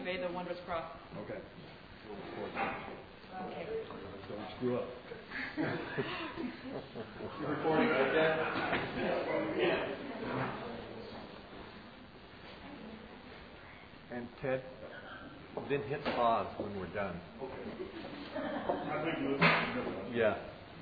convey the wondrous cross. Okay. Okay. Don't screw up. You're recording, right, Dad? Yeah. And Ted, then hit pause when we're done. Okay. Yeah.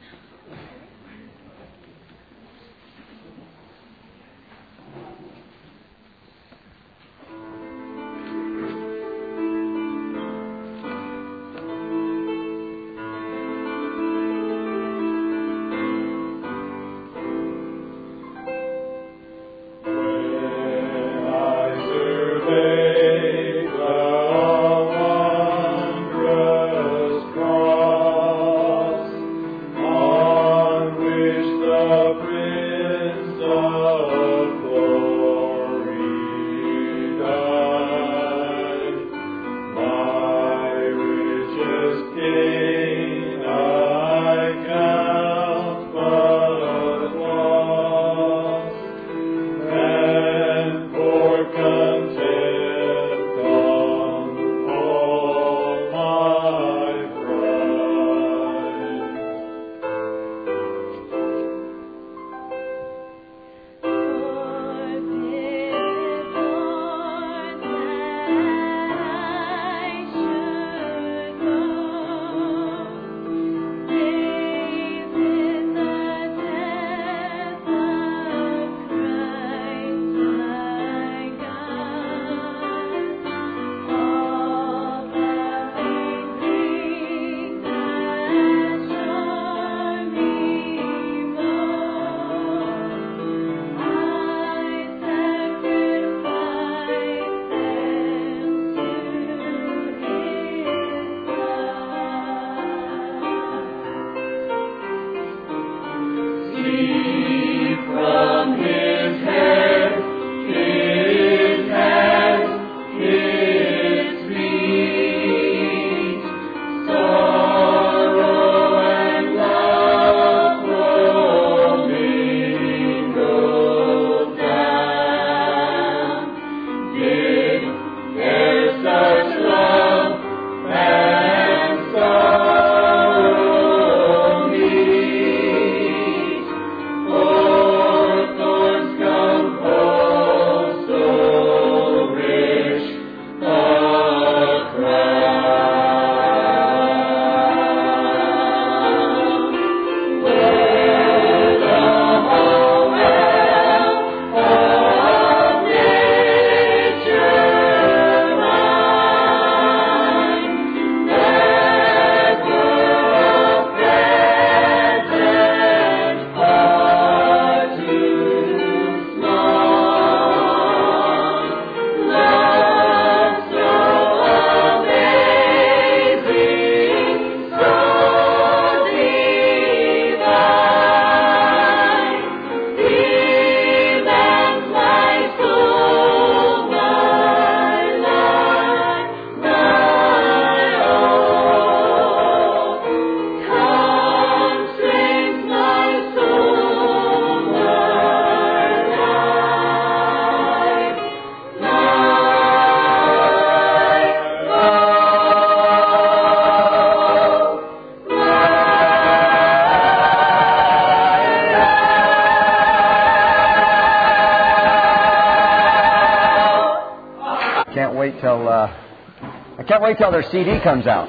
I can't wait till their CD comes out.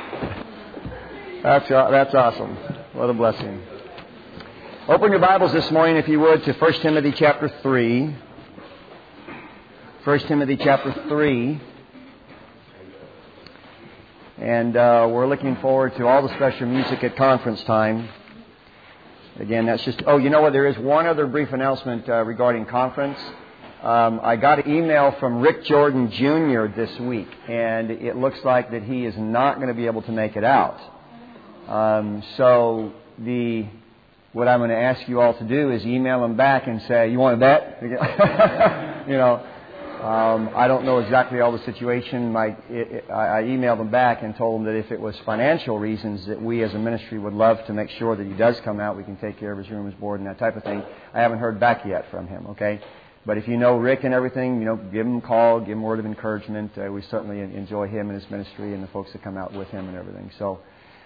That's awesome. What a blessing. Open your Bibles this morning, if you would, to 1 Timothy chapter 3. 1 Timothy chapter 3. And we're looking forward to all the special music at conference time. Again, that's just... Oh, you know what? There is one other brief announcement regarding conference. I got an email from Rick Jordan Jr. this week, and it looks like that he is not going to be able to make it out. So what I'm going to ask you all to do is email him back and say, "You want to bet?" I don't know exactly all the situation. I emailed him back and told him that if it was financial reasons, that we as a ministry would love to make sure that he does come out. We can take care of his room, his board, and that type of thing. I haven't heard back yet from him. Okay. But if you know Rick and everything, give him a call, give him a word of encouragement. We certainly enjoy him and his ministry and the folks that come out with him and everything. So,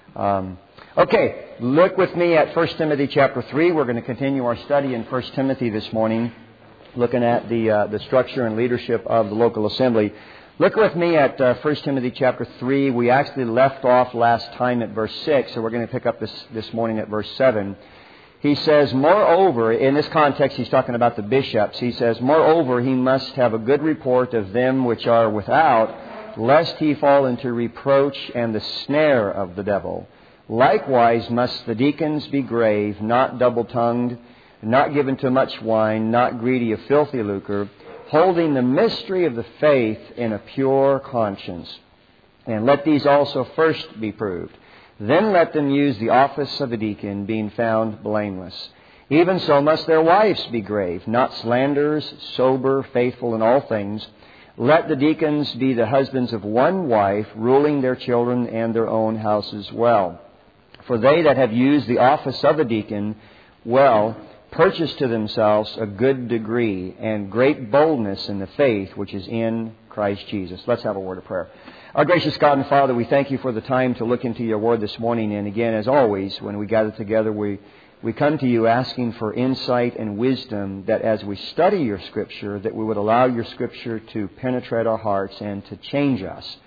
okay, look with me at 1 Timothy chapter 3. We're going to continue our study in 1 Timothy this morning, looking at the structure and leadership of the local assembly. Look with me at 1 Timothy chapter 3. We actually left off last time at verse 6, so we're going to pick up this morning at verse 7. He says, moreover, in this context he's talking about the bishops. He says, moreover, he must have a good report of them which are without, lest he fall into reproach and the snare of the devil. Likewise must the deacons be grave, not double-tongued, not given to much wine, not greedy of filthy lucre, holding the mystery of the faith in a pure conscience. And let these also first be proved. Then let them use the office of a deacon, being found blameless. Even so must their wives be grave, not slanderers, sober, faithful in all things. Let the deacons be the husbands of one wife, ruling their children and their own houses well. For they that have used the office of a deacon well purchase to themselves a good degree and great boldness in the faith which is in Christ Jesus. Let's have a word of prayer. Our gracious God and Father, we thank you for the time to look into your word this morning. And again, as always, when we gather together, we come to you asking for insight and wisdom, that as we study your Scripture, that we would allow your Scripture to penetrate our hearts and to change us.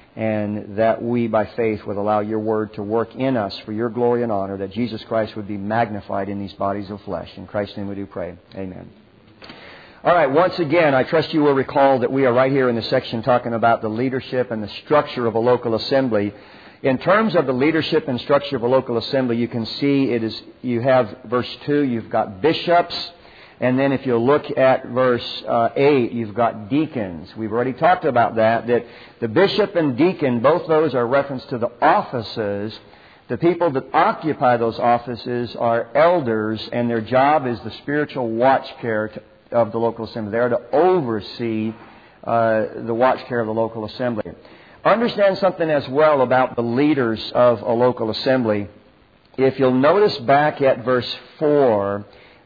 And that we, by faith, would allow your word to work in us for your glory and honor, that Jesus Christ would be magnified in these bodies of flesh. In Christ's name we do pray. Amen. All right, once again, I trust you will recall that we are right here in the section talking about the leadership and the structure of a local assembly. In terms of the leadership and structure of a local assembly, you can see you have verse 2, you've got bishops. And then if you look at verse 8, you've got deacons. We've already talked about that the bishop and deacon, both those are reference to the offices. The people that occupy those offices are elders, and their job is the spiritual watch care of the local assembly. They are to oversee the watch care of the local assembly. Understand something as well about the leaders of a local assembly. If you'll notice back at verse 4,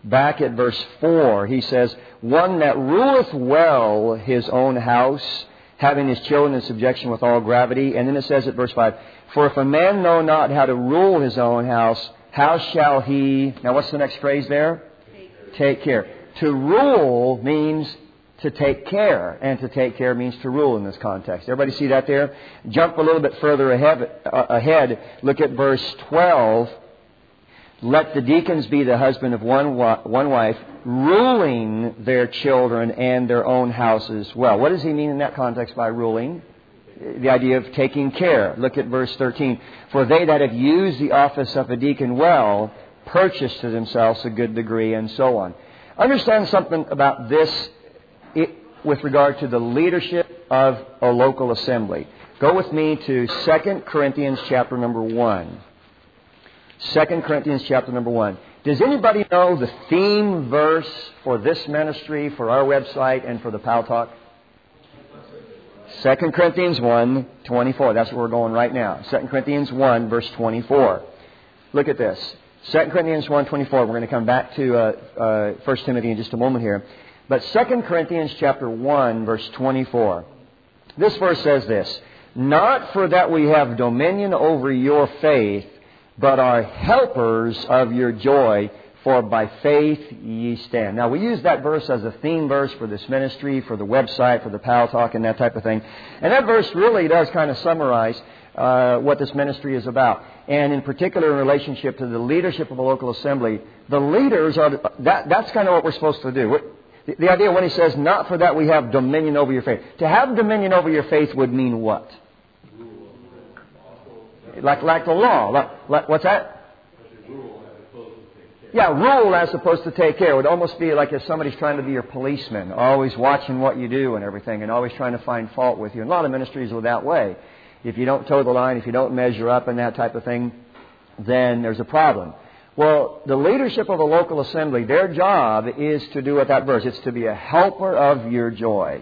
he says, one that ruleth well his own house, having his children in subjection with all gravity. And then it says at verse 5, for if a man know not how to rule his own house, how shall he... Now what's the next phrase there? Take care. To rule means to take care, and to take care means to rule in this context. Everybody see that there? Jump a little bit further ahead. Look at verse 12. Let the deacons be the husband of one wife, ruling their children and their own houses well. What does he mean in that context by ruling? The idea of taking care. Look at verse 13. For they that have used the office of a deacon well purchase to themselves a good degree, and so on. Understand something about this with regard to the leadership of a local assembly. Go with me to 2 Corinthians chapter number 1. 2 Corinthians chapter number 1. Does anybody know the theme verse for this ministry, for our website, and for the Pal Talk? 2 Corinthians 1, 24. That's where we're going right now. 2 Corinthians 1, verse 24. Look at this. 2 Corinthians 1, 24. We're going to come back to 1 Timothy in just a moment here. But 2 Corinthians chapter 1, verse 24. This verse says this, not for that we have dominion over your faith, but are helpers of your joy, for by faith ye stand. Now, we use that verse as a theme verse for this ministry, for the website, for the Pal Talk, and that type of thing. And that verse really does kind of summarize what this ministry is about. And in particular, in relationship to the leadership of a local assembly, the leaders are, that's kind of what we're supposed to do. The idea when he says, not for that we have dominion over your faith. To have dominion over your faith would mean what? Like the law. Like what's that? Yeah, rule as opposed to take care. It would almost be like if somebody's trying to be your policeman, always watching what you do and everything, and always trying to find fault with you. And a lot of ministries are that way. If you don't toe the line, if you don't measure up and that type of thing, then there's a problem. Well, the leadership of a local assembly, their job is to do what that verse. It's to be a helper of your joy.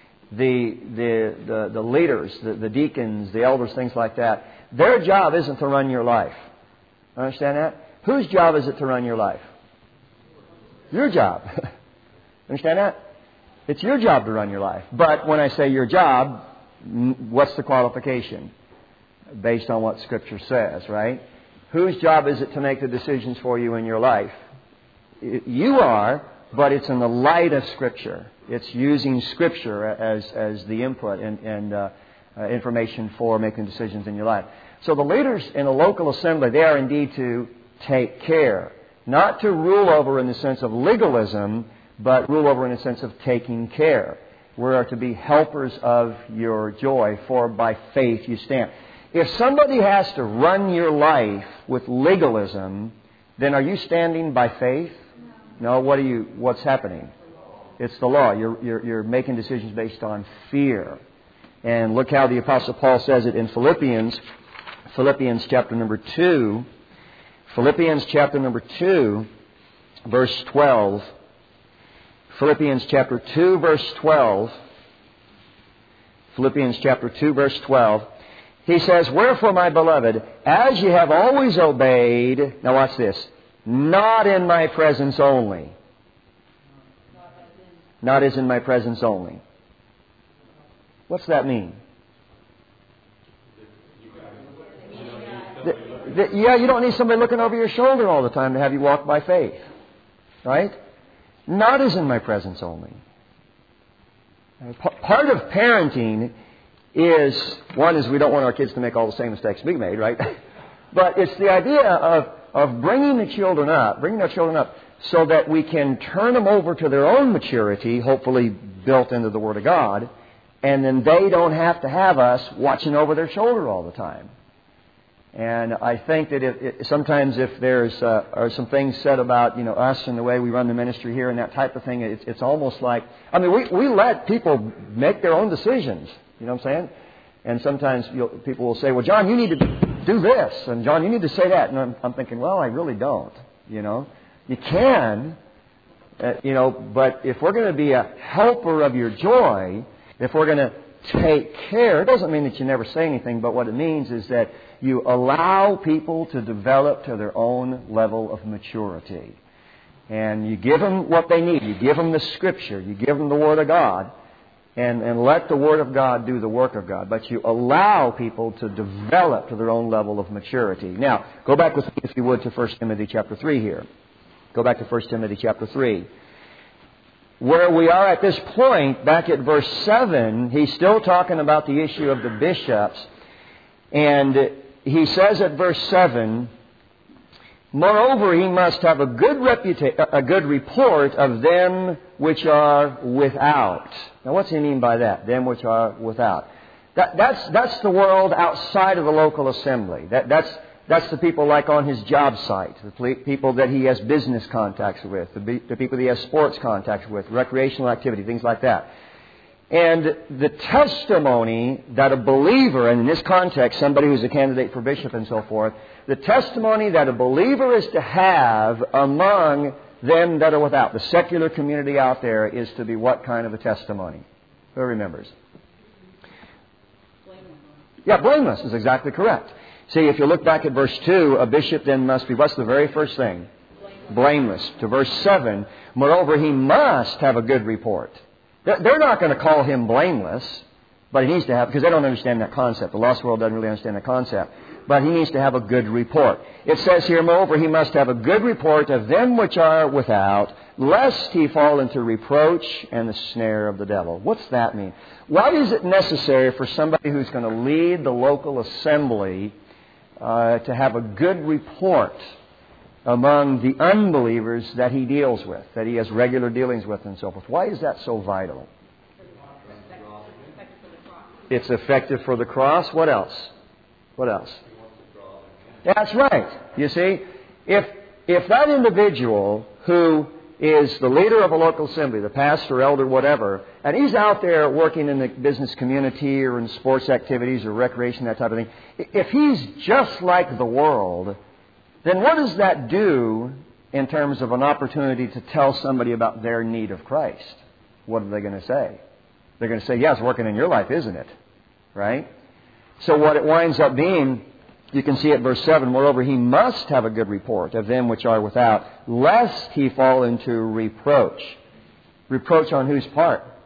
The leaders, the deacons, the elders, things like that, their job isn't to run your life. Understand that? Whose job is it to run your life? Your job. Understand that? It's your job to run your life. But when I say your job, what's the qualification? Based on what Scripture says, right? Whose job is it to make the decisions for you in your life? You are, but it's in the light of Scripture. It's using Scripture as the input and information for making decisions in your life. So the leaders in a local assembly, they are indeed to take care. Not to rule over in the sense of legalism, but rule over in the sense of taking care. We are to be helpers of your joy, for by faith you stand. If somebody has to run your life with legalism, then are you standing by faith? No. What's happening? It's the law. You're making decisions based on fear. And look how the Apostle Paul says it in Philippians chapter number 2. Philippians chapter number 2, verse 12. Philippians chapter 2, verse 12. Philippians chapter 2, verse 12. He says, "Wherefore, my beloved, as ye have always obeyed," now watch this, "not in my presence only." Not as in my presence only. What's that mean? Yeah, you don't need somebody looking over your shoulder all the time to have you walk by faith. Right? Not as in my presence only. Part of parenting is, one is we don't want our kids to make all the same mistakes we made, right? But it's the idea of bringing our children up so that we can turn them over to their own maturity, hopefully built into the Word of God, and then they don't have to have us watching over their shoulder all the time. And I think that sometimes if there's are some things said about us and the way we run the ministry here and that type of thing, it's almost like, I mean, we let people make their own decisions. You know what I'm saying? And sometimes people will say, "Well, John, you need to do this," and "John, you need to say that." And I'm thinking, well, I really don't. You can, but if we're going to be a helper of your joy, if we're going to take care, it doesn't mean that you never say anything, but what it means is that you allow people to develop to their own level of maturity. And you give them what they need. You give them the Scripture. You give them the Word of God. And let the Word of God do the work of God. But you allow people to develop to their own level of maturity. Now, go back with me, if you would, to 1 Timothy chapter 3 here. Go back to 1 Timothy chapter 3. Where we are at this point, back at verse 7, he's still talking about the issue of the bishops. And he says at verse 7, "Moreover, he must have a good report of them which are without." Now, what's he mean by that? Them which are without. That's the world outside of the local assembly. That's the people like on his job site, the people that he has business contacts with, the people that he has sports contacts with, recreational activity, things like that. And the testimony that a believer, and in this context, somebody who's a candidate for bishop and so forth, the testimony that a believer is to have among them that are without, the secular community out there, is to be what kind of a testimony? Who remembers? Yeah, blameless is exactly correct. See, if you look back at verse 2, a bishop then must be, what's the very first thing? Blameless. To verse 7, moreover, he must have a good report. They're not going to call him blameless, but he needs to have, because they don't understand that concept. The lost world doesn't really understand that concept. But he needs to have a good report. It says here, moreover, he must have a good report of them which are without, lest he fall into reproach and the snare of the devil. What's that mean? Why is it necessary for somebody who's going to lead the local assembly to have a good report among the unbelievers that he deals with, that he has regular dealings with and so forth? Why is that so vital? It's effective for the cross. What else? What else? That's right. You see, if that individual who is the leader of a local assembly, the pastor, elder, whatever, and he's out there working in the business community or in sports activities or recreation, that type of thing, if he's just like the world, then what does that do in terms of an opportunity to tell somebody about their need of Christ? What are they going to say? They're going to say, yeah, it's working in your life, isn't it? Right? So what it winds up being, you can see at verse 7, moreover, he must have a good report of them which are without, lest he fall into reproach. Reproach on whose part?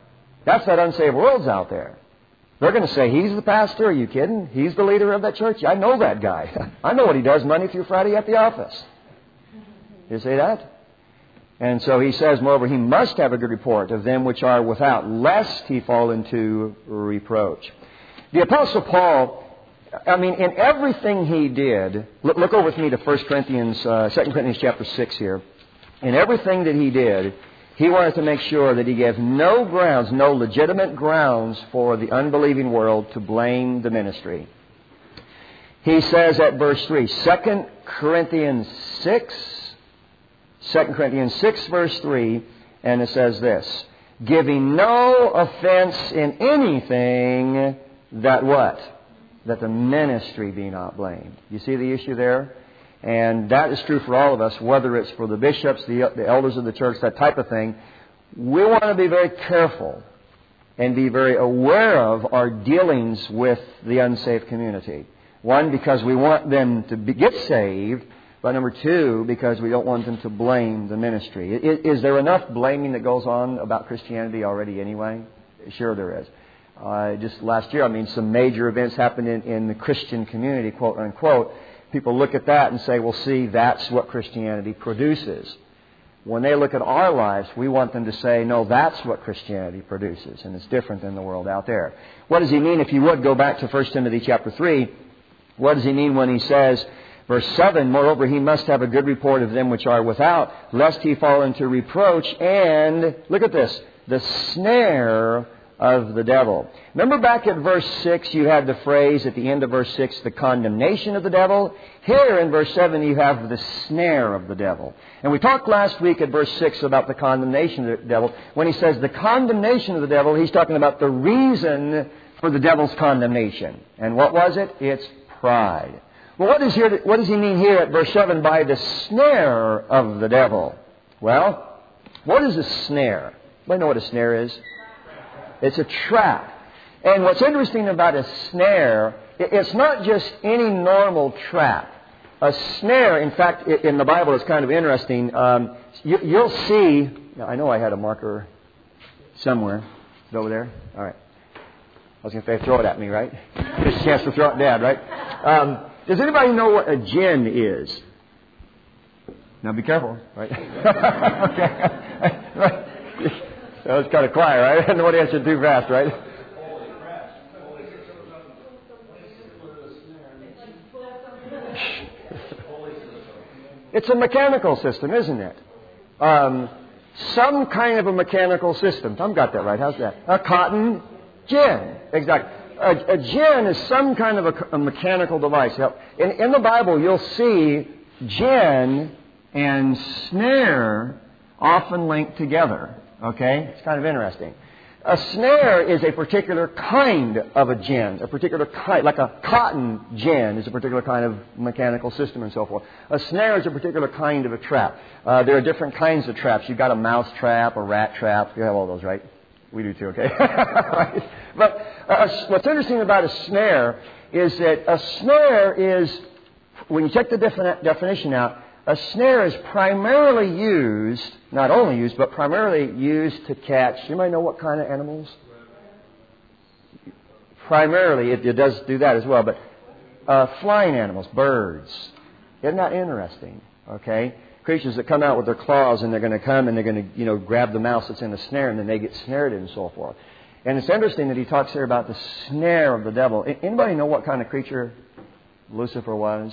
That's that unsaved world's out there. They're going to say, he's the pastor. Are you kidding? He's the leader of that church? I know that guy. I know what he does Monday through Friday at the office. You see that? And so he says, moreover, he must have a good report of them which are without, lest he fall into reproach. The Apostle Paul, in everything he did, look over with me to 2 Corinthians chapter 6 here. In everything that he did, he wanted to make sure that he gave no grounds, no legitimate grounds for the unbelieving world to blame the ministry. He says at verse 3, 2 Corinthians 6 verse 3, and it says this, giving no offense in anything that what? That the ministry be not blamed. You see the issue there? And that is true for all of us, whether it's for the bishops, the elders of the church, that type of thing. We want to be very careful and be very aware of our dealings with the unsaved community. One, because we want them to get saved, but number two, because we don't want them to blame the ministry. Is there enough blaming that goes on about Christianity already anyway? Sure there is. Just last year, some major events happened in the Christian community, quote unquote. People look at that and say, well, see, that's what Christianity produces. When they look at our lives, we want them to say, no, that's what Christianity produces, and it's different than the world out there. What does he mean? If you would, go back to 1 Timothy chapter 3. What does he mean when he says, verse 7, moreover, he must have a good report of them which are without, lest he fall into reproach, and, look at this, the snare of the devil. Remember back at verse 6, you had the phrase at the end of verse 6, the condemnation of the devil. Here in verse 7, you have the snare of the devil. And we talked last week at verse 6 about the condemnation of the devil. When he says the condemnation of the devil, he's talking about the reason for the devil's condemnation. And what was it? It's pride. Well, what does he mean here at verse 7 by the snare of the devil? Well, what is a snare? Anybody know what a snare is? It's a trap. And what's interesting about a snare, it's not just any normal trap. A snare, in fact, in the Bible is kind of interesting. You'll see, I know I had a marker somewhere. Is it over there? All right. I was going to say, throw it at me, right? Just a chance to throw it at Dad, right? Does anybody know what a gin is? Now be careful, right? Okay. That was kind of quiet, right? I didn't want to answer too fast, right? It's a mechanical system, isn't it? Some kind of a mechanical system. Tom got that right. How's that? A cotton gin. Exactly. A gin is some kind of a mechanical device. In the Bible, you'll see gin and snare often linked together. Okay? It's kind of interesting. A snare is a particular kind of a gin, a particular kind, like a cotton gin is a particular kind of mechanical system and so forth. A snare is a particular kind of a trap. There are different kinds of traps. You've got a mouse trap, a rat trap. You have all those, right? We do too, okay? Right? But what's interesting about a snare is that a snare is, when you check the definition out, a snare is primarily used, not only used, but primarily used to catch, you might know what kind of animals? Primarily, it does do that as well, but flying animals, birds. Isn't that interesting? Okay? Creatures that come out with their claws and they're going to come and they're going to, grab the mouse that's in the snare and then they get snared and so forth. And it's interesting that he talks here about the snare of the devil. Anybody know what kind of creature Lucifer was?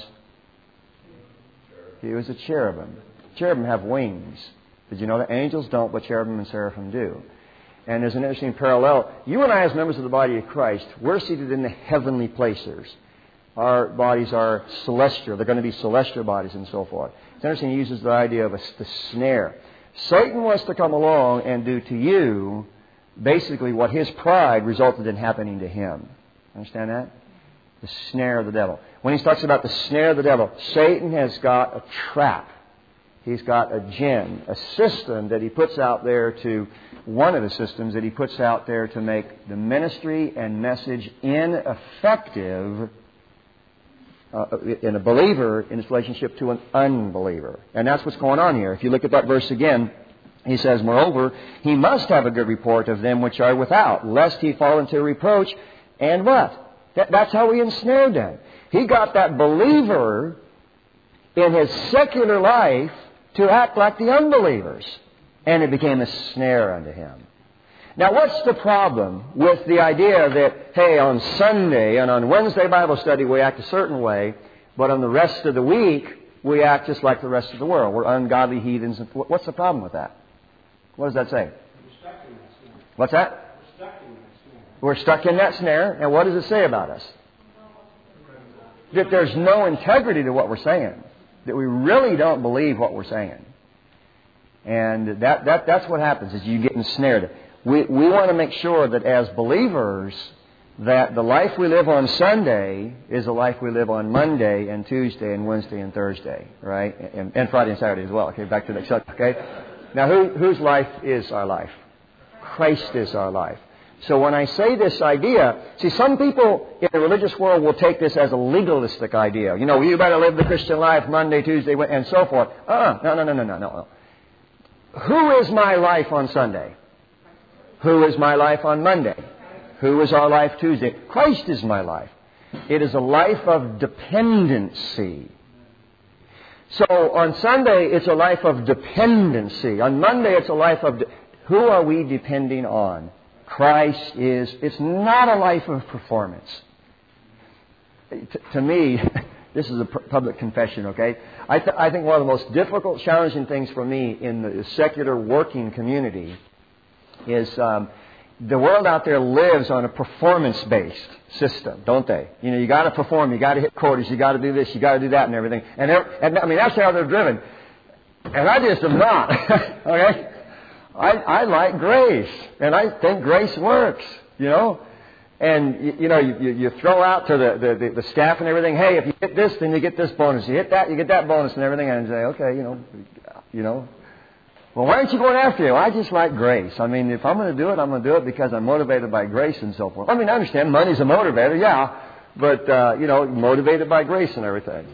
He was a cherubim. Cherubim have wings. Did you know that? Angels don't, but cherubim and seraphim do. And there's an interesting parallel. You and I, as members of the body of Christ, we're seated in the heavenly places. Our bodies are celestial. They're going to be celestial bodies and so forth. It's interesting he uses the idea of the snare. Satan wants to come along and do to you basically what his pride resulted in happening to him. Understand that? The snare of the devil. When he talks about the snare of the devil, Satan has got a trap. He's got a gin, a system that he puts out there to, one of the systems that he puts out there to make the ministry and message ineffective in a believer in his relationship to an unbeliever. And that's what's going on here. If you look at that verse again, He says, moreover, he must have a good report of them which are without, lest he fall into reproach. And what? That's how he ensnared them. He got that believer in his secular life to act like the unbelievers. And it became a snare unto him. Now, what's the problem with the idea that, hey, on Sunday and on Wednesday Bible study we act a certain way, but on the rest of the week we act just like the rest of the world? We're ungodly heathens. What's the problem with that? What does that say? What's that? We're stuck in that snare. And what does it say about us? That there's no integrity to what we're saying. That we really don't believe what we're saying. And that's what happens, is you get ensnared. We want to make sure that as believers, that the life we live on Sunday is the life we live on Monday and Tuesday and Wednesday and Thursday, right? And Friday and Saturday as well. Okay, back to the next subject, okay? Now, whose life is our life? Christ is our life. So when I say this idea, see, some people in the religious world will take this as a legalistic idea. You know, you better live the Christian life Monday, Tuesday, and so forth. No. Who is my life on Sunday? Who is my life on Monday? Who is our life Tuesday? Christ is my life. It is a life of dependency. So on Sunday, it's a life of dependency. On Monday, it's a life of... Who are we depending on? Christ is... It's not a life of performance. To me, this is a public confession, okay? I think one of the most difficult, challenging things for me in the secular working community is the world out there lives on a performance-based system, don't they? You know, you got to perform, you got to hit quotas, you got to do this, you got to do that, and everything. And I mean, that's how they're driven. And I just am not. Okay? I like grace, and I think grace works. You know. And, you know, you throw out to the staff and everything, hey, if you hit this, then you get this bonus. You hit that, you get that bonus and everything. And say, okay, you know. Well, why aren't you going after it? Well, I just like grace. I mean, if I'm going to do it, I'm going to do it because I'm motivated by grace and so forth. I mean, I understand money's a motivator, yeah. But, motivated by grace and everything.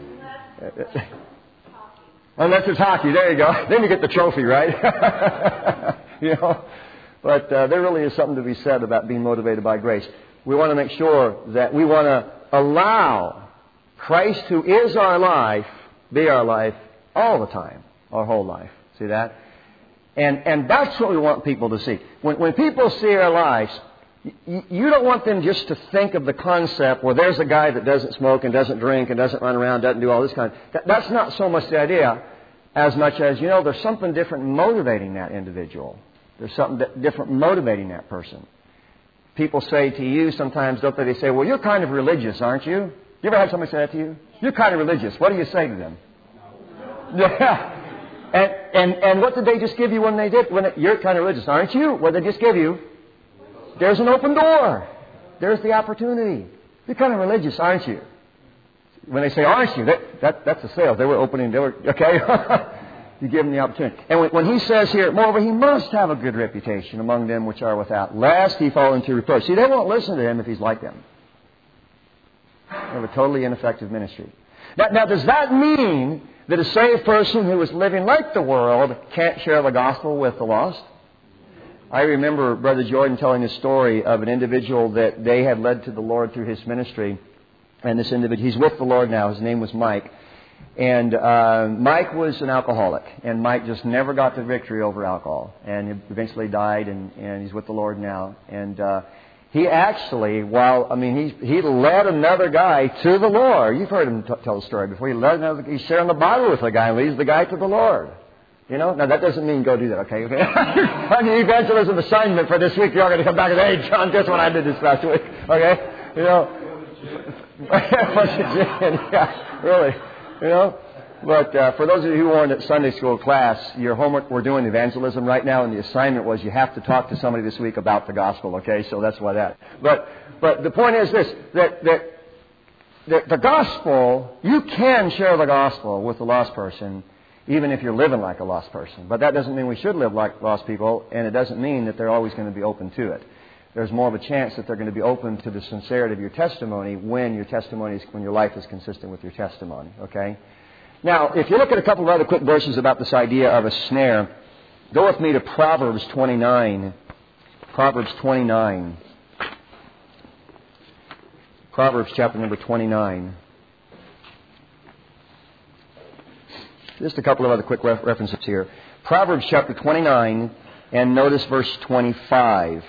Unless it's hockey. There you go. Then you get the trophy, right? You know. But there really is something to be said about being motivated by grace. We want to make sure that we want to allow Christ, who is our life, be our life all the time, our whole life. See that? And that's what we want people to see. When people see our lives, you don't want them just to think of the concept, well, there's a guy that doesn't smoke and doesn't drink and doesn't run around, doesn't do all this kind of... That's not so much the idea as much as, there's something different motivating that individual. There's something different motivating that person. People say to you sometimes, don't they? They say, well, you're kind of religious, aren't you? You ever had somebody say that to you? You're kind of religious. What do you say to them? Yeah. And what did they just give you when they did? You're kind of religious, aren't you? What did they just give you? There's an open door. There's the opportunity. You're kind of religious, aren't you? When they say, aren't you? That's a sales. They were opening. Okay? You give them the opportunity. And when he says here, moreover, he must have a good reputation among them which are without, lest he fall into reproach. See, they won't listen to him if he's like them. They have a totally ineffective ministry. Now, does that mean that a saved person who is living like the world can't share the gospel with the lost? I remember Brother Jordan telling a story of an individual that they had led to the Lord through his ministry. And this individual, he's with the Lord now. His name was Mike. And Mike was an alcoholic, and Mike just never got the victory over alcohol, and he eventually died, and he's with the Lord now. And he actually, he led another guy to the Lord. You've heard him tell the story before. He's sharing the Bible with the guy and leads the guy to the Lord. You know, now that doesn't mean go do that, okay? On the evangelism assignment for this week, you're all going to come back and say, hey, John, guess what I did this last week, okay? You know, yeah, really. You know, but for those of you who weren't at Sunday school class, your homework, we're doing evangelism right now, and the assignment was you have to talk to somebody this week about the gospel, okay? So that's why that. But the point is this, that the gospel, you can share the gospel with the lost person, even if you're living like a lost person. But that doesn't mean we should live like lost people, and it doesn't mean that they're always going to be open to it. There's more of a chance that they're going to be open to the sincerity of your testimony when your life is consistent with your testimony, okay? Now, if you look at a couple of other quick verses about this idea of a snare, Go with me to Proverbs 29. Proverbs 29. Proverbs chapter number 29. Just a couple of other quick references here. Proverbs chapter 29, and notice verse 25.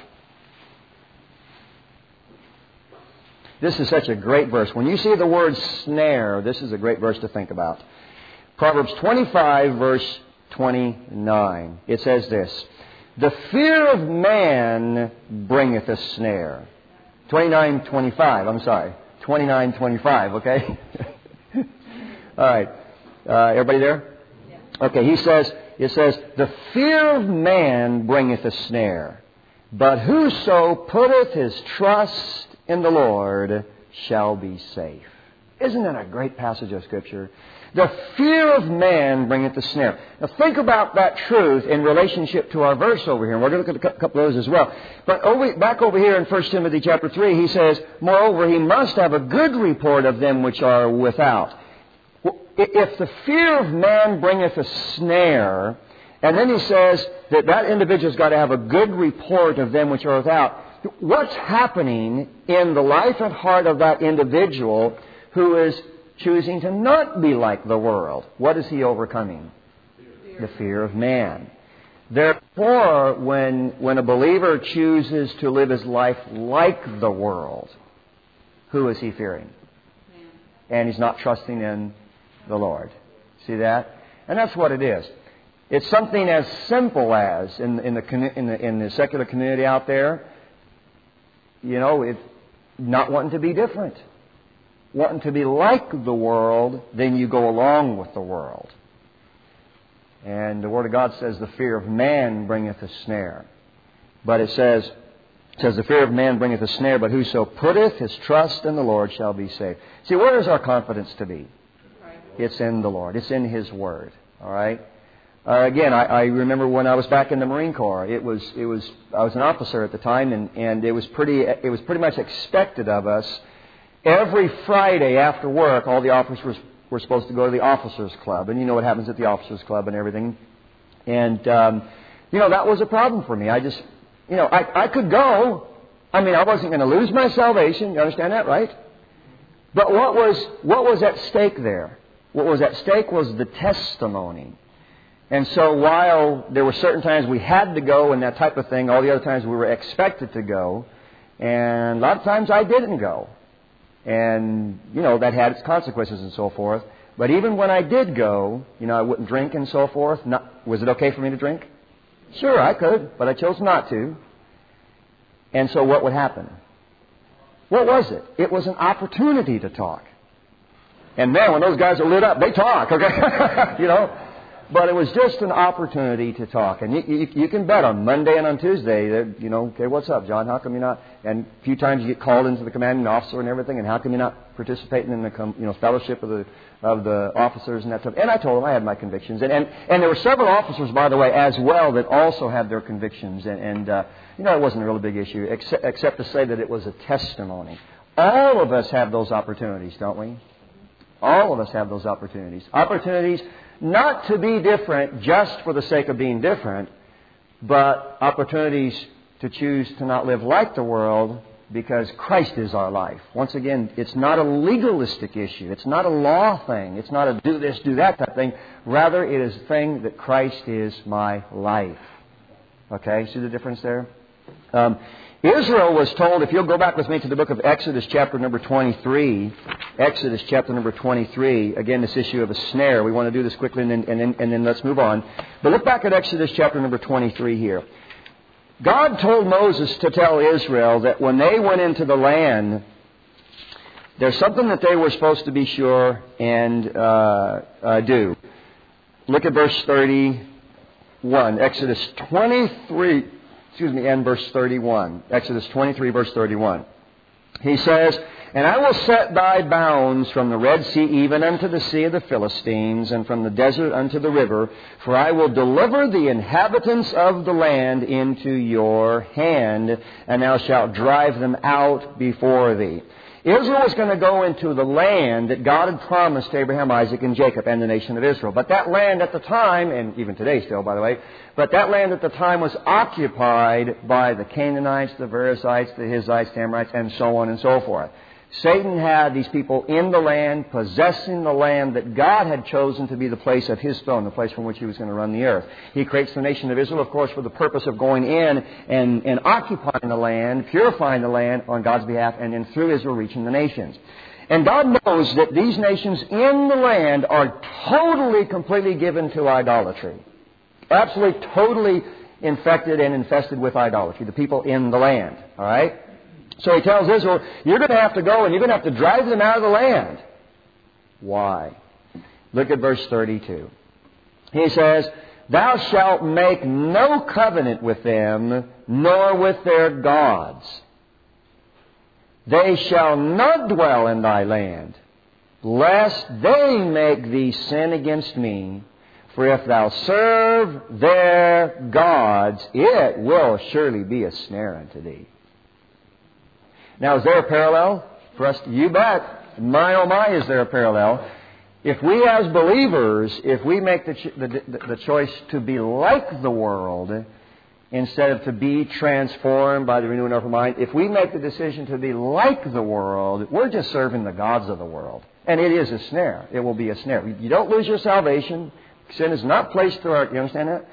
This is such a great verse. When you see the word snare, this is a great verse to think about. Proverbs 25, verse 29. It says this: "The fear of man bringeth a snare." 29:25. I'm sorry. 29:25. Okay. All right. Everybody there? Okay. It says, "The fear of man bringeth a snare, but whoso putteth his trust in the Lord shall be safe." Isn't that a great passage of Scripture? The fear of man bringeth a snare. Now think about that truth in relationship to our verse over here. And we're going to look at a couple of those as well. But back over here in 1 Timothy chapter 3, he says, "Moreover, he must have a good report of them which are without." If the fear of man bringeth a snare, and then he says that that individual's got to have a good report of them which are without, what's happening in the life and heart of that individual who is choosing to not be like the world? What is he overcoming? The fear of man. Therefore, when a believer chooses to live his life like the world, who is he fearing? Man. And he's not trusting in the Lord. See that? And that's what it is. It's something as simple as in the secular community out there, not wanting to be different. Wanting to be like the world, then you go along with the world. And the Word of God says the fear of man bringeth a snare. But it says the fear of man bringeth a snare, but whoso putteth his trust in the Lord shall be saved. See, where is our confidence to be? It's in the Lord. It's in His Word. All right? Again, I remember when I was back in the Marine Corps, I was an officer at the time, and it was pretty much expected of us. Every Friday after work, all the officers were supposed to go to the officers' club. And you know what happens at the officers' club and everything. And, that was a problem for me. I just, I could go. I mean, I wasn't going to lose my salvation. You understand that, right? But what was at stake there? What was at stake was the testimony. And so while there were certain times we had to go and that type of thing, all the other times we were expected to go. And a lot of times I didn't go. And, that had its consequences and so forth. But even when I did go, I wouldn't drink and so forth. Was it okay for me to drink? Sure, I could, but I chose not to. And so what would happen? What was it? It was an opportunity to talk. And man, when those guys are lit up, they talk, okay? But it was just an opportunity to talk. And you can bet on Monday and on Tuesday that, okay, what's up, John? How come you're not? And a few times you get called into the commanding officer and everything, and how come you're not participating in the fellowship of the officers and that stuff? And I told them I had my convictions. And there were several officers, by the way, as well, that also had their convictions. And it wasn't a really big issue, except to say that it was a testimony. All of us have those opportunities, don't we? All of us have those opportunities. Opportunities not to be different just for the sake of being different, but opportunities to choose to not live like the world because Christ is our life. Once again, it's not a legalistic issue. It's not a law thing. It's not a do this, do that type thing. Rather, it is a thing that Christ is my life. Okay, see the difference there? Israel was told, if you'll go back with me to the book of Exodus chapter number 23, Exodus chapter number 23, again this issue of a snare. We want to do this quickly and then let's move on. But look back at Exodus chapter number 23 here. God told Moses to tell Israel that when they went into the land, there's something that they were supposed to be sure and do. Look at verse 31, Exodus 23. And verse 31. Exodus 23, verse 31. He says, "And I will set thy bounds from the Red Sea even unto the sea of the Philistines, and from the desert unto the river, for I will deliver the inhabitants of the land into your hand, and thou shalt drive them out before thee. Israel was going to go into the land that God had promised to Abraham, Isaac, and Jacob, and the nation of Israel. But that land at the time, and even today still, by the way, but that land at the time was occupied by the Canaanites, the Perizzites, the Hittites, the Amorites, and so on and so forth. Satan had these people in the land, possessing the land that God had chosen to be the place of His throne, the place from which He was going to run the earth. He creates the nation of Israel, of course, for the purpose of going in and occupying the land, purifying the land on God's behalf, and then through Israel reaching the nations. And God knows that these nations in the land are totally, completely given to idolatry. Absolutely, totally infected and infested with idolatry, the people in the land. All right? So He tells Israel, you're going to have to go and you're going to have to drive them out of the land. Why? Look at verse 32. He says, thou shalt make no covenant with them, nor with their gods. They shall not dwell in thy land, lest they make thee sin against me. For if thou serve their gods, it will surely be a snare unto thee. Now, is there a parallel for us? You bet. My, oh my, is there a parallel. If we as believers, if we make the choice to be like the world instead of to be transformed by the renewing of our mind, if we make the decision to be like the world, we're just serving the gods of the world. And it is a snare. It will be a snare. You don't lose your salvation. Sin is not placed through our... You understand that?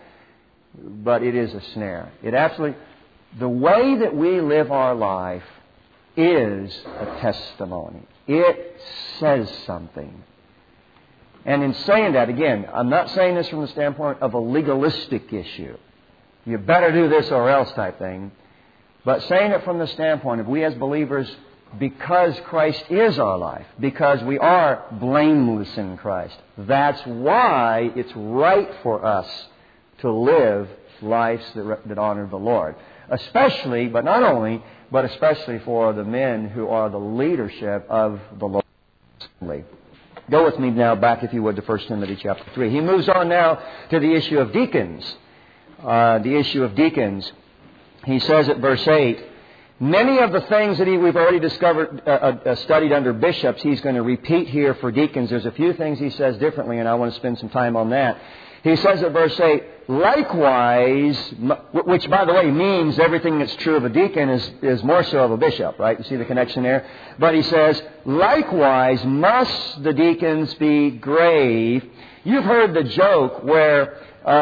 But it is a snare. It absolutely... The way that we live our life is a testimony. It says something. And in saying that, again, I'm not saying this from the standpoint of a legalistic issue. You better do this or else type thing. But saying it from the standpoint of we as believers, because Christ is our life, because we are blameless in Christ, that's why it's right for us to live lives that honor the Lord. Especially, but not only, but especially for the men who are the leadership of the Lord's assembly. Go with me now back, if you would, to 1 Timothy chapter 3. He moves on now to the issue of deacons. The issue of deacons. He says at verse 8, many of the things that we've already studied under bishops, he's going to repeat here for deacons. There's a few things he says differently, and I want to spend some time on that. He says at verse 8, likewise, which by the way means everything that's true of a deacon is more so of a bishop, right? You see the connection there? But he says, likewise must the deacons be grave. You've heard the joke where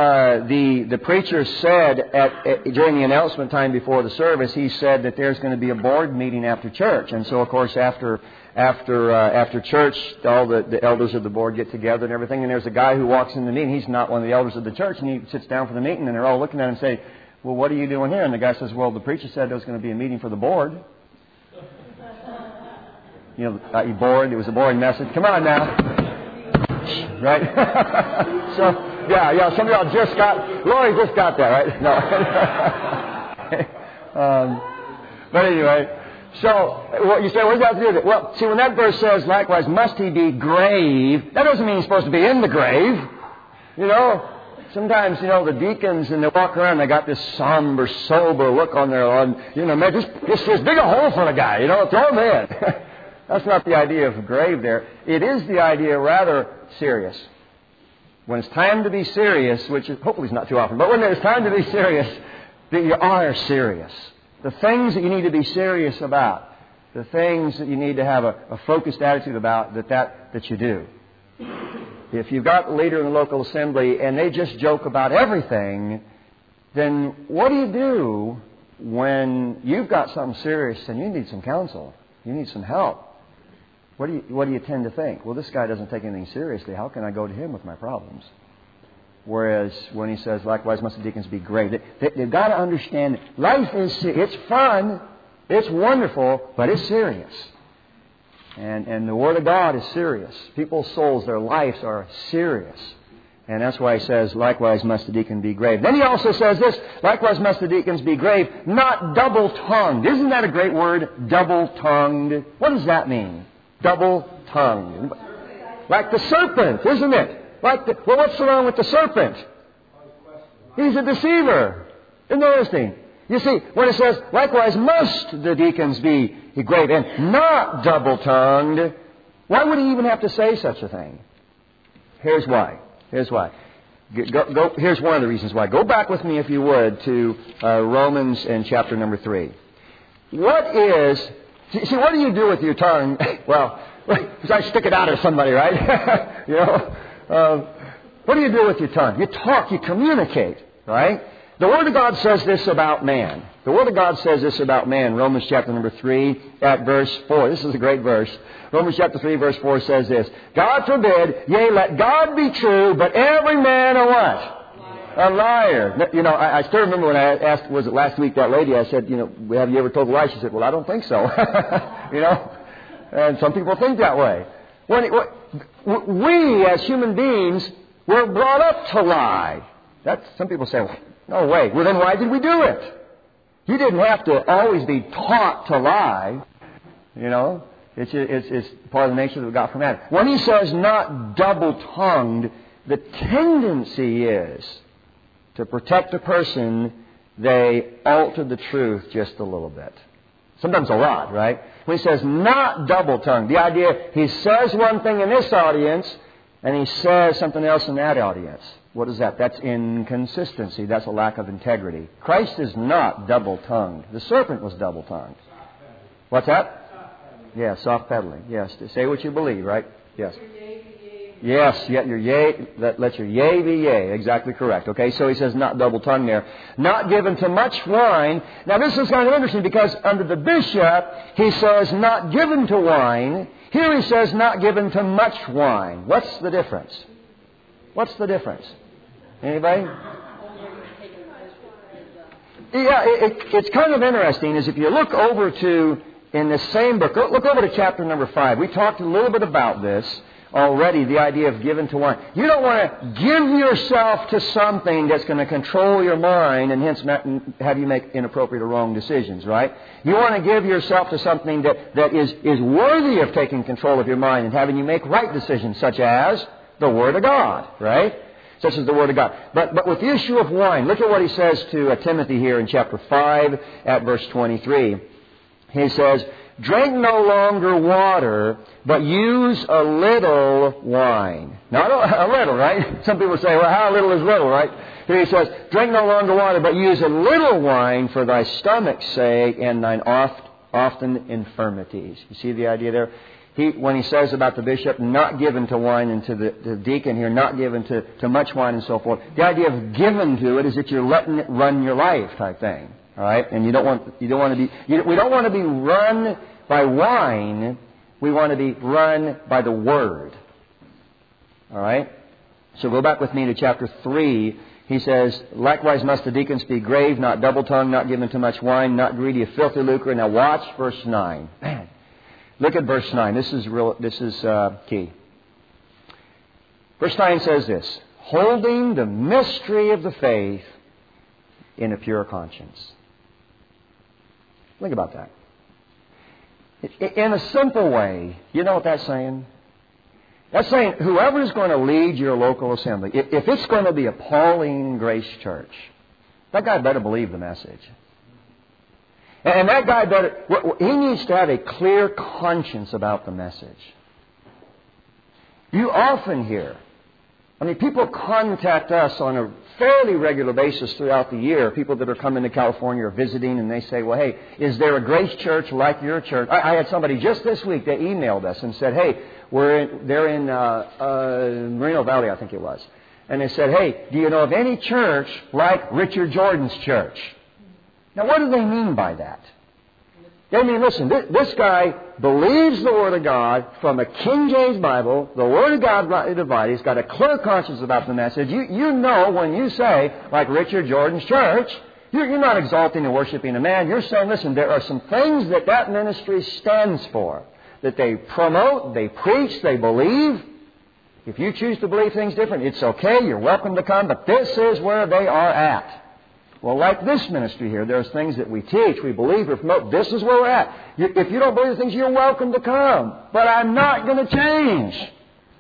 the preacher said during the announcement time before the service, he said that there's going to be a board meeting after church. And so, of course, after church, all the elders of the board get together and everything, and there's a guy who walks in the meeting. He's not one of the elders of the church, and he sits down for the meeting, and they're all looking at him and say, well, what are you doing here? And the guy says, well, the preacher said there was going to be a meeting for the board. You know, you bored? It was a boring message. Come on now. Right? So... Yeah, some of y'all just got... Lori just got that, right? No. But anyway, so what you say, what does that have to do with it? Well, see, when that verse says, likewise, must he be grave, that doesn't mean he's supposed to be in the grave. You know, sometimes, the deacons, and they walk around, they got this somber, sober look on their, man, just dig a hole for the guy, throw him in. That's not the idea of grave there. It is the idea, rather, serious. When it's time to be serious, which is hopefully is not too often, but when there's time to be serious, that you are serious. The things that you need to be serious about, the things that you need to have a focused attitude about, that you do. If you've got a leader in the local assembly and they just joke about everything, then what do you do when you've got something serious and you need some counsel? You need some help. What do you tend to think? Well, this guy doesn't take anything seriously. How can I go to him with my problems? Whereas when he says, likewise must the deacons be grave, they've got to understand life it's fun, it's wonderful, but it's serious. And the Word of God is serious. People's souls, their lives are serious. And that's why he says, likewise must the deacon be grave. Then he also says this, likewise must the deacons be grave, not double-tongued. Isn't that a great word? Double-tongued. What does that mean? Double-tongued. Like the serpent, isn't it? Well, what's wrong with the serpent? He's a deceiver. Isn't that interesting? You see, when it says, likewise must the deacons be grave and not double-tongued, why would he even have to say such a thing? Here's why. Here's why. Here's one of the reasons why. Go back with me, if you would, to Romans in chapter number 3. What do you do with your tongue? Well, I stick it out at somebody, right? What do you do with your tongue? You talk, you communicate, right? The Word of God says this about man. The Word of God says this about man. Romans chapter number 3 at verse 4. This is a great verse. Romans chapter 3 verse 4 says this. God forbid, yea, let God be true, but every man a what? A liar. I still remember when I asked, was it last week, that lady, I said, have you ever told a lie? She said, well, I don't think so. And some people think that way. We, as human beings, were brought up to lie. Some people say, well, no way. Well, then why did we do it? You didn't have to always be taught to lie. It's part of the nature that we got from Adam. When he says not double-tongued, the tendency is to protect a person, they alter the truth just a little bit. Sometimes a lot, right? When he says not double-tongued, the idea he says one thing in this audience and he says something else in that audience. What is that? That's inconsistency. That's a lack of integrity. Christ is not double-tongued. The serpent was double-tongued. What's that? Yeah, soft pedaling. Yes, to say what you believe, right? Yes. Yes, yet your yea, let your yea be yea. Exactly correct. Okay, so he says not double-tongued there. Not given to much wine. Now this is kind of interesting because under the bishop, he says not given to wine. Here he says not given to much wine. What's the difference? What's the difference? Anybody? Yeah, it's kind of interesting is if you look over to, in the same book, look over to chapter number 5. We talked a little bit about this already, the idea of given to wine. You don't want to give yourself to something that's going to control your mind and hence have you make inappropriate or wrong decisions, right? You want to give yourself to something that is worthy of taking control of your mind and having you make right decisions, such as the Word of God, right? Such as the Word of God. But with the issue of wine, look at what he says to Timothy here in chapter 5 at verse 23. He says, drink no longer water, but use a little wine. Not a little, right? Some people say, well, how little is little, right? Here he says, drink no longer water, but use a little wine for thy stomach's sake and thine often infirmities. You see the idea there? When he says about the bishop not given to wine and to the deacon here not given to much wine and so forth, the idea of given to it is that you're letting it run your life type thing. All right? And we don't want to be run by wine. We want to be run by the Word. All right? So go back with me to chapter 3. He says, likewise must the deacons be grave, not double-tongued, not given to much wine, not greedy of filthy lucre. Now watch verse 9. Man, look at verse 9. This is key. Verse 9 says this, holding the mystery of the faith in a pure conscience. Think about that. In a simple way, you know what that's saying? That's saying whoever is going to lead your local assembly, if it's going to be a Pauline Grace Church, that guy better believe the message. And that guy he needs to have a clear conscience about the message. You often hear, people contact us on a fairly regular basis throughout the year, people that are coming to California or visiting, and they say, well, hey, is there a Grace Church like your church? I had somebody just this week that emailed us and said, hey, they're in Moreno Valley, I think it was. And they said, hey, do you know of any church like Richard Jordan's church? Now, what do they mean by that? They mean, listen, this guy believes the Word of God from a King James Bible. The Word of God rightly divided. He's got a clear conscience about the message. You know when you say, like Richard Jordan's church, you're not exalting and worshiping a man. You're saying, listen, there are some things that ministry stands for, that they promote, they preach, they believe. If you choose to believe things different, it's okay. You're welcome to come, but this is where they are at. Well, like this ministry here, there's things that we teach, we believe, we promote. This is where we're at. If you don't believe the things, you're welcome to come. But I'm not going to change.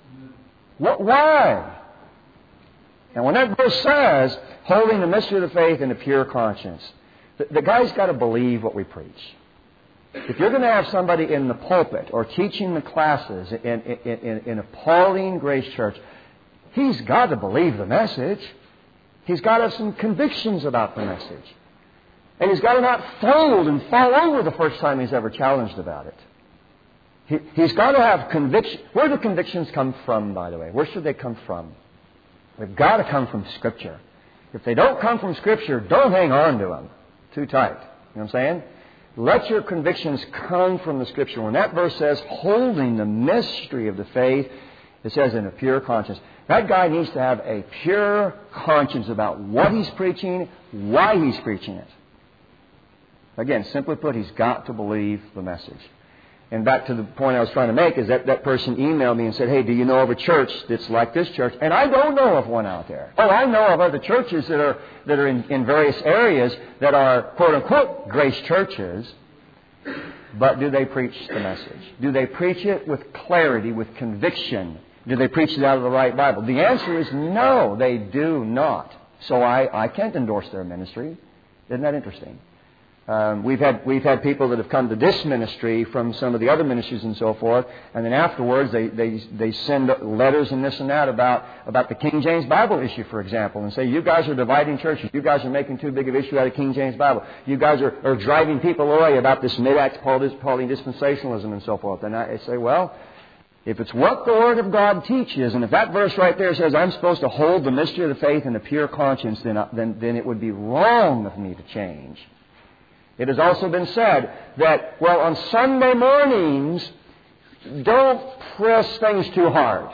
Why? And when that verse says, holding the mystery of the faith in a pure conscience, The guy's got to believe what we preach. If you're going to have somebody in the pulpit or teaching the classes in a Pauline Grace Church, he's got to believe the message. He's got to have some convictions about the message. And he's got to not fold and fall over the first time he's ever challenged about it. He's got to have conviction. Where do convictions come from, by the way? Where should they come from? They've got to come from Scripture. If they don't come from Scripture, don't hang on to them too tight. You know what I'm saying? Let your convictions come from the Scripture. When that verse says, holding the mystery of the faith, it says in a pure conscience. That guy needs to have a pure conscience about what he's preaching, why he's preaching it. Again, simply put, he's got to believe the message. And back to the point I was trying to make is that person emailed me and said, hey, do you know of a church that's like this church? And I don't know of one out there. Oh, I know of other churches that are in various areas that are, quote-unquote, grace churches. But do they preach the message? Do they preach it with clarity, with conviction? Do they preach it out of the right Bible? The answer is no, they do not. So I can't endorse their ministry. Isn't that interesting? We've had people that have come to this ministry from some of the other ministries and so forth, and then afterwards they send letters and this and that about the King James Bible issue, for example, and say, you guys are dividing churches. You guys are making too big of an issue out of King James Bible. You guys are driving people away about this mid-Acts Pauline dispensationalism and so forth. And I say, well, if it's what the Word of God teaches, and if that verse right there says I'm supposed to hold the mystery of the faith in a pure conscience, then it would be wrong of me to change. It has also been said that, well, on Sunday mornings, don't press things too hard.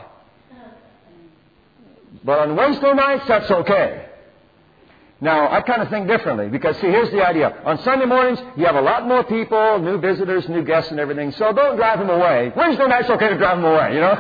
But on Wednesday nights, that's okay. Now, I kind of think differently because, see, here's the idea. On Sunday mornings, you have a lot more people, new visitors, new guests and everything, so don't drive them away. Wednesday night's okay to drive them away, you know.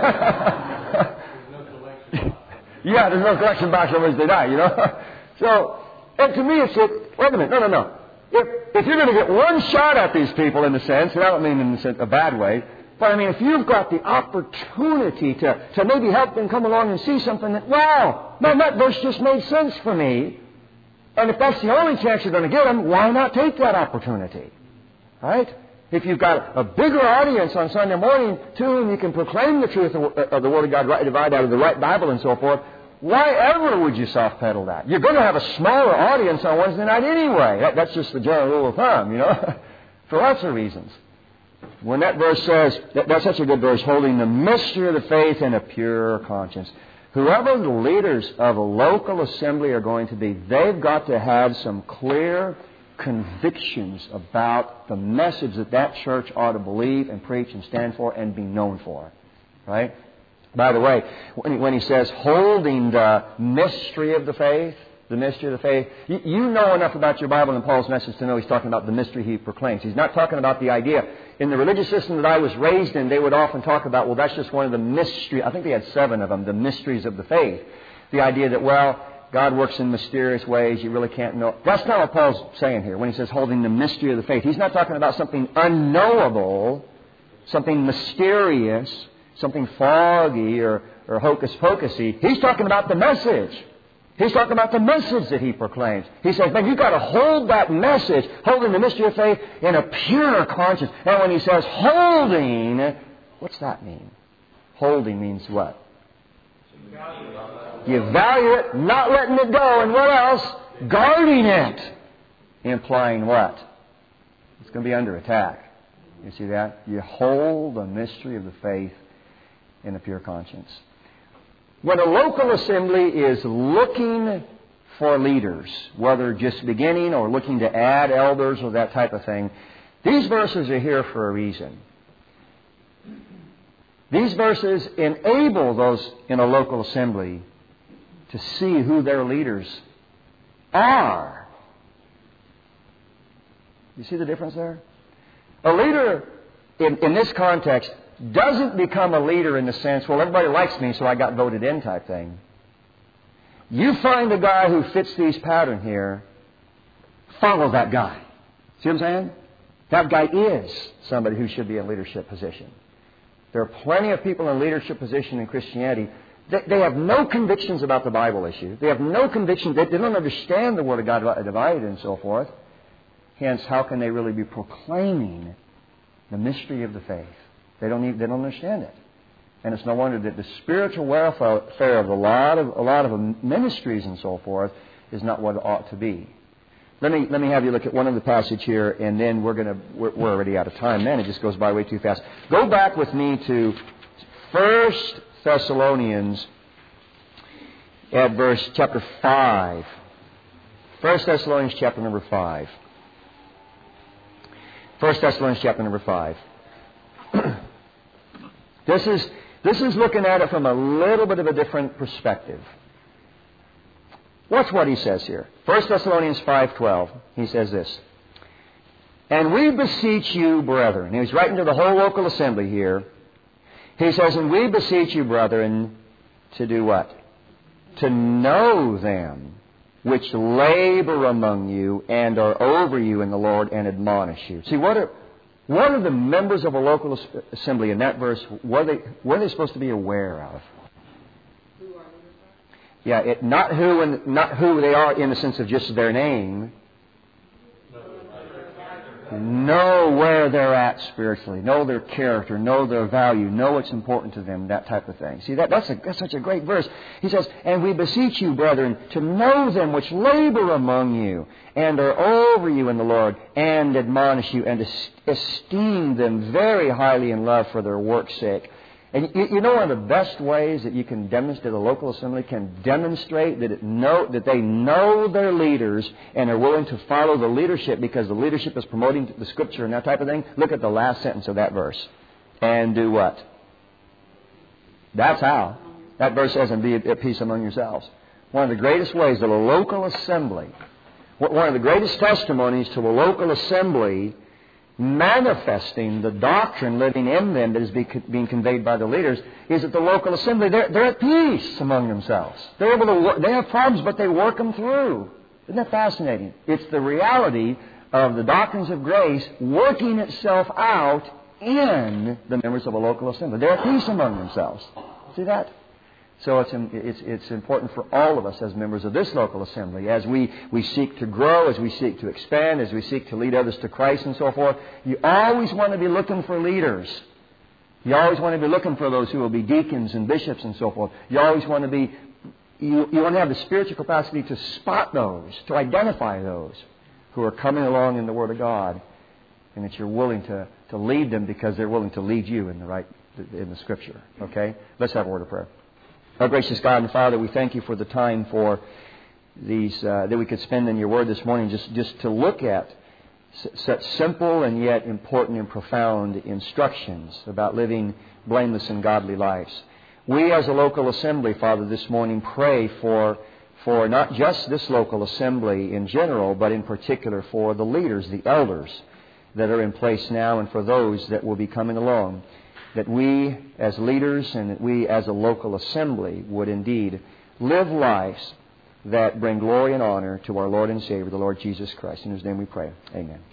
Yeah, there's no collection box on Wednesday night, you know. So, and to me, it's, wait a minute, no. If you're going to get one shot at these people, in a sense, and I don't mean in a bad way, but I mean, if you've got the opportunity to maybe help them come along and see something that, wow, man, that verse just made sense for me, and if that's the only chance you're going to get them, why not take that opportunity? Right? If you've got a bigger audience on Sunday morning to whom you can proclaim the truth of the Word of God, right, divide out of the right Bible and so forth, why ever would you soft-pedal that? You're going to have a smaller audience on Wednesday night anyway. That's just the general rule of thumb, you know, for lots of reasons. When that verse says, that's such a good verse, holding the mystery of the faith in a pure conscience. Whoever the leaders of a local assembly are going to be, they've got to have some clear convictions about the message that church ought to believe and preach and stand for and be known for. Right? By the way, when he says holding the mystery of the faith, you know enough about your Bible and Paul's message to know he's talking about the mystery he proclaims. He's not talking about the idea. In the religious system that I was raised in, they would often talk about, well, that's just one of the mysteries. I think they had 7 of them, the mysteries of the faith. The idea that, well, God works in mysterious ways, you really can't know. That's not what Paul's saying here when he says holding the mystery of the faith. He's not talking about something unknowable, something mysterious, something foggy or hocus-pocusy. He's talking about the message. He's talking about the message that he proclaims. He says, man, you've got to hold that message, holding the mystery of faith in a pure conscience. And when he says holding, what's that mean? Holding means what? You value it, not letting it go, and what else? Guarding it. Implying what? It's going to be under attack. You see that? You hold the mystery of the faith in a pure conscience. When a local assembly is looking for leaders, whether just beginning or looking to add elders or that type of thing, these verses are here for a reason. These verses enable those in a local assembly to see who their leaders are. You see the difference there? A leader in this context doesn't become a leader in the sense, well, everybody likes me, so I got voted in type thing. You find a guy who fits these pattern here, follow that guy. See what I'm saying? That guy is somebody who should be in leadership position. There are plenty of people in leadership position in Christianity. They have no convictions about the Bible issue. They have no conviction. They don't understand the Word of God divided and so forth. Hence, how can they really be proclaiming the mystery of the faith? They don't understand it. And it's no wonder that the spiritual welfare of a lot of ministries and so forth is not what it ought to be. Let me have you look at one other passage here, and then we're already out of time. Man, it just goes by way too fast. Go back with me to 1 Thessalonians at chapter 5. 1 Thessalonians chapter number 5. 1 Thessalonians chapter number 5. This is looking at it from a little bit of a different perspective. Watch what he says here. 1 Thessalonians 5:12. He says this. And we beseech you, brethren. And he's writing to the whole local assembly here. He says, and we beseech you, brethren, to do what? To know them which labor among you and are over you in the Lord and admonish you. See, what are the members of a local assembly in that verse, what are they supposed to be aware of? Yeah, not who they are in the sense of just their name. Know where they're at spiritually. Know their character. Know their value. Know what's important to them. That type of thing. See, that's such a great verse. He says, and we beseech you, brethren, to know them which labor among you and are over you in the Lord and admonish you and esteem them very highly in love for their work's sake. And you know one of the best ways that you can demonstrate, a local assembly can demonstrate that they know their leaders and are willing to follow the leadership because the leadership is promoting the Scripture and that type of thing? Look at the last sentence of that verse. And do what? That's how. That verse says, and be at peace among yourselves. One of the greatest ways that a local assembly, one of the greatest testimonies to a local assembly manifesting the doctrine living in them that is being conveyed by the leaders is that the local assembly, they're at peace among themselves. They're able to work, they have problems, but they work them through. Isn't that fascinating? It's the reality of the doctrines of grace working itself out in the members of a local assembly. They're at peace among themselves. See that? So it's important for all of us as members of this local assembly, as we seek to grow, as we seek to expand, as we seek to lead others to Christ and so forth. You always want to be looking for leaders. You always want to be looking for those who will be deacons and bishops and so forth. You always want to be, you want to have the spiritual capacity to spot those, to identify those who are coming along in the Word of God, and that you're willing to lead them because they're willing to lead you in the Scripture. Okay? Let's have a word of prayer. Our gracious God and Father, we thank you for the time for these that we could spend in your Word this morning, just to look at such simple and yet important and profound instructions about living blameless and godly lives. We as a local assembly, Father, this morning pray for not just this local assembly in general, but in particular for the leaders, the elders that are in place now, and for those that will be coming along, that we as leaders and that we as a local assembly would indeed live lives that bring glory and honor to our Lord and Savior, the Lord Jesus Christ. In whose name we pray. Amen.